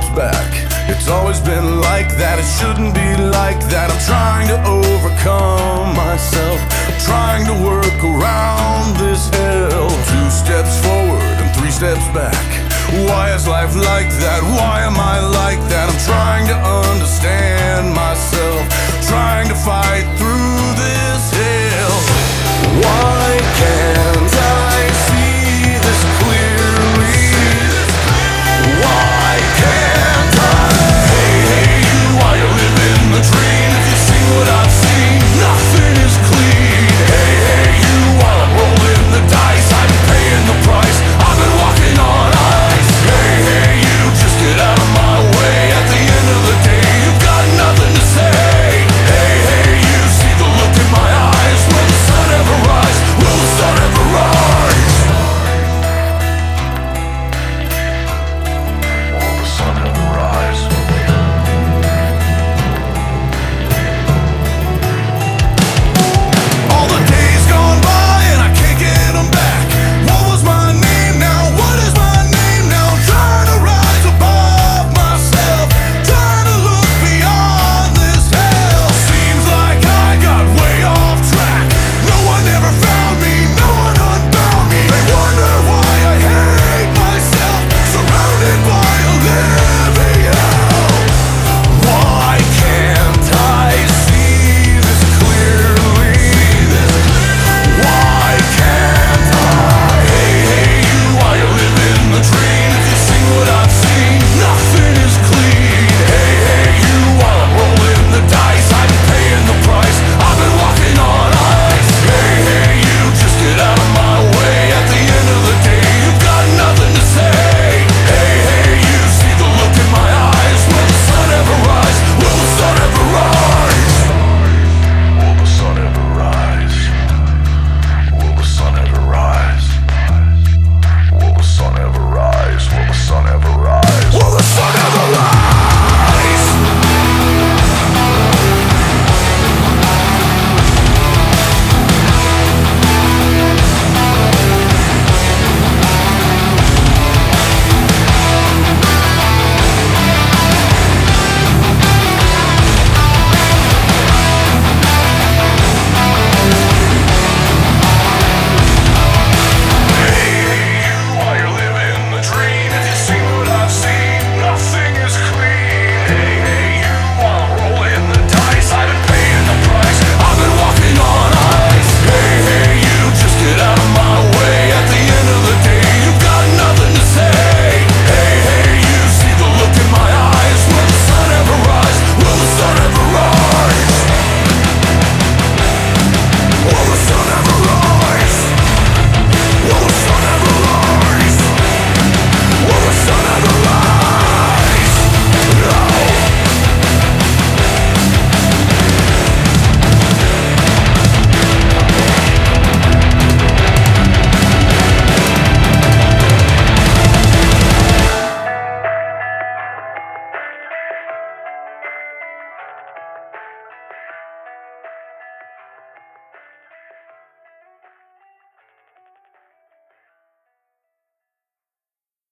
back. It's always been like that, it shouldn't be like that. I'm trying to overcome myself, I'm trying to work around this hell. 2 steps forward and 3 steps back. Why is life like that? Why am I like that?